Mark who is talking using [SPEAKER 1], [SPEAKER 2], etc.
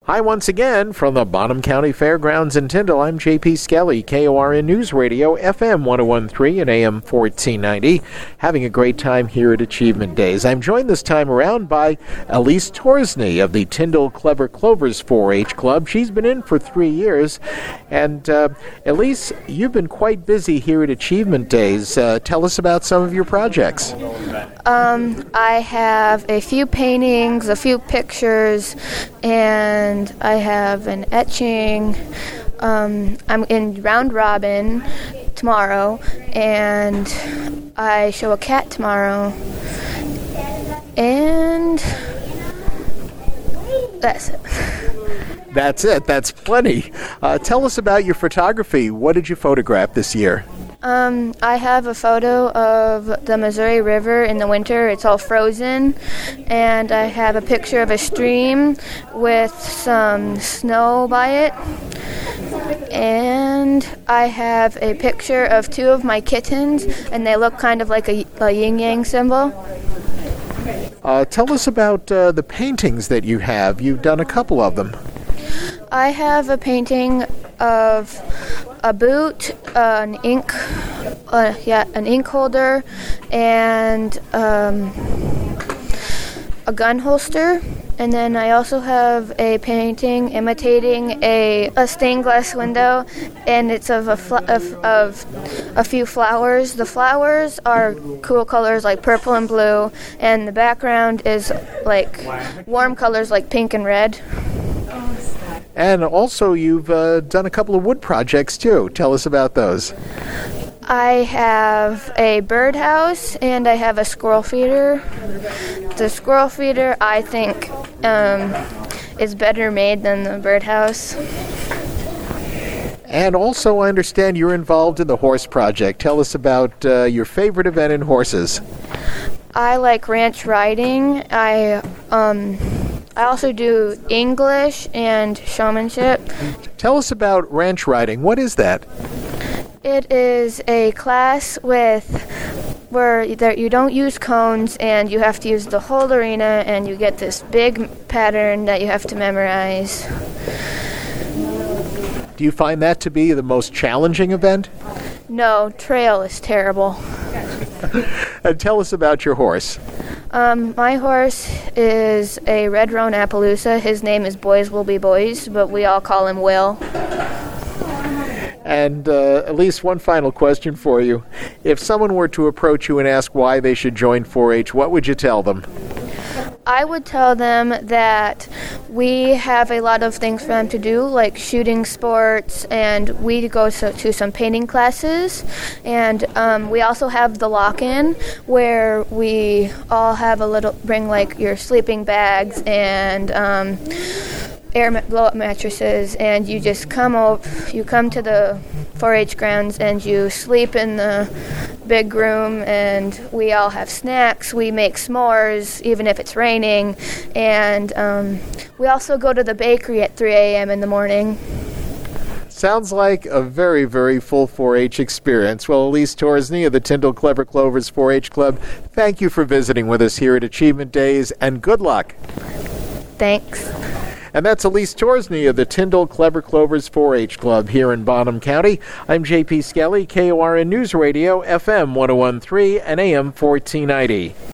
[SPEAKER 1] Hi once again from the Bonham County Fairgrounds in Tyndall. I'm J.P. Skelly, KORN News Radio, FM 1013 and AM 1490. Having a great time here at Achievement Days. I'm joined this time around by Elise Torsney of the Tyndall Clever Clovers 4-H Club. She's been in for 3 years. And Elise, you've been quite busy here at Achievement Days. Tell us about some of your projects.
[SPEAKER 2] I have a few paintings, a few pictures, and I have an etching. I'm in Round Robin tomorrow, and I show a cat tomorrow. And that's it.
[SPEAKER 1] That's it. That's plenty. Tell us about your photography. What did you photograph this year?
[SPEAKER 2] I have a photo of the Missouri River in the winter. It's all frozen. And I have a picture of a stream with some snow by it. And I have a picture of 2 of my kittens, and they look kind of like a yin-yang symbol.
[SPEAKER 1] Tell us about the paintings that you have. You've done a couple of them.
[SPEAKER 2] I have a painting of a boot, an ink holder, and a gun holster. And then I also have a painting imitating a stained glass window, and it's of a few flowers. The flowers are cool colors like purple and blue, and the background is like warm colors like pink and red.
[SPEAKER 1] And also, you've done a couple of wood projects, too. Tell us about those.
[SPEAKER 2] I have a birdhouse, and I have a squirrel feeder. The squirrel feeder, I think, is better made than the birdhouse.
[SPEAKER 1] And also, I understand you're involved in the horse project. Tell us about your favorite event in horses.
[SPEAKER 2] I like ranch riding. I also do English and showmanship.
[SPEAKER 1] Tell us about ranch riding. What is that?
[SPEAKER 2] It is a class where you don't use cones, and you have to use the whole arena, and you get this big pattern that you have to memorize.
[SPEAKER 1] Do you find that to be the most challenging event?
[SPEAKER 2] No, trail is terrible.
[SPEAKER 1] And tell us about your horse.
[SPEAKER 2] My horse is a Red Roan Appaloosa. His name is Boys Will Be Boys, but we all call him Will.
[SPEAKER 1] And at least one final question for you. If someone were to approach you and ask why they should join 4-H, what would you tell them?
[SPEAKER 2] I would tell them that we have a lot of things for them to do, like shooting sports, and we go to some painting classes. And we also have the lock-in, where we all have bring like your sleeping bags and blow-up mattresses, and you just come to the 4-H grounds and you sleep in the big room, and we all have snacks. We make s'mores even if it's raining, and we also go to the bakery at 3 a.m. in the morning.
[SPEAKER 1] Sounds like a very, very full 4-H experience. Well, Elise Torsney of the Tyndall Clever Clovers 4-H Club, thank you for visiting with us here at Achievement Days, and good luck.
[SPEAKER 2] Thanks.
[SPEAKER 1] And that's Elise Torsney of the Tyndall Clever Clovers 4-H Club here in Bonham County. I'm J.P. Skelly, KORN News Radio, FM 1013 and AM 1490.